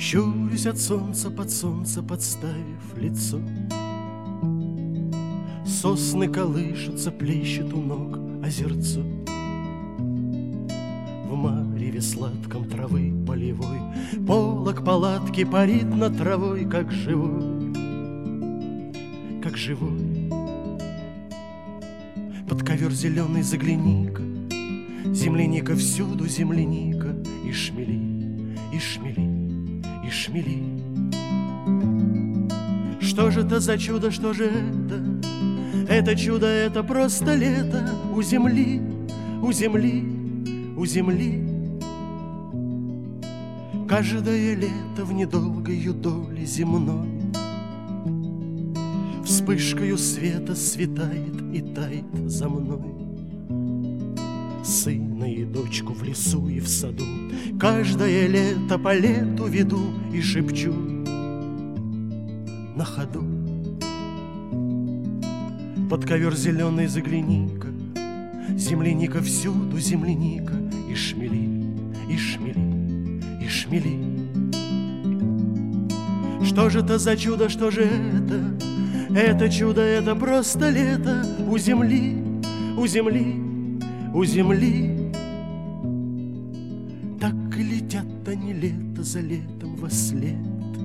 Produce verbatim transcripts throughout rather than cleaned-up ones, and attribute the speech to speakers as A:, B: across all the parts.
A: Щурюсь от солнца, под солнце подставив лицо. Сосны колышутся, плещет у ног озерцо. В мареве сладком травы полевой полог палатки парит над травой, как живой, как живой. Под ковер зеленый загляни-ка, земляника всюду, земляника, и шмели, и шмели, и шмели. Что же это за чудо, что же это? Это чудо, это просто лето у земли, у земли, у земли. Каждое лето в недолгою доле земной вспышкою света светает и тает за мной. Сына и дочку в лесу и в саду каждое лето по лету веду и шепчу на ходу. Под ковер зеленый загляни-ка, земляника всюду, земляника, и шмели, и шмели, и шмели. Что же это за чудо, что же это? Это чудо, это просто лето у земли, у земли, у земли. Так и летят они лето за летом вослед.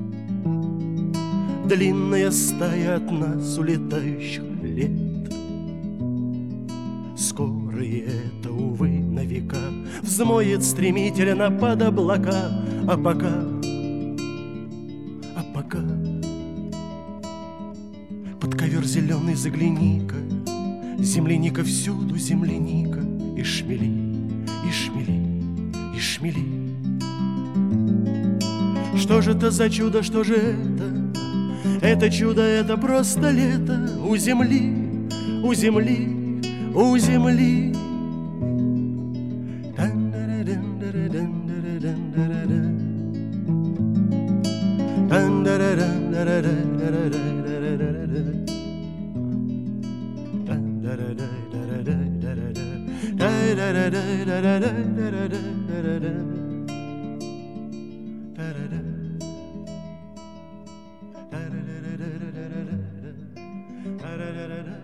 A: Длинная стая от нас улетающих лет. Скоро и это, увы, на века взмоет стремительно под облака. А пока, а пока под ковер зеленый загляни-ка, земляника всюду, земляника, и шмели, и шмели, и шмели. Что же это за чудо, что же это? Это чудо, это просто лето у земли, у земли, у земли. Da da da da da da da da da da da da da da da.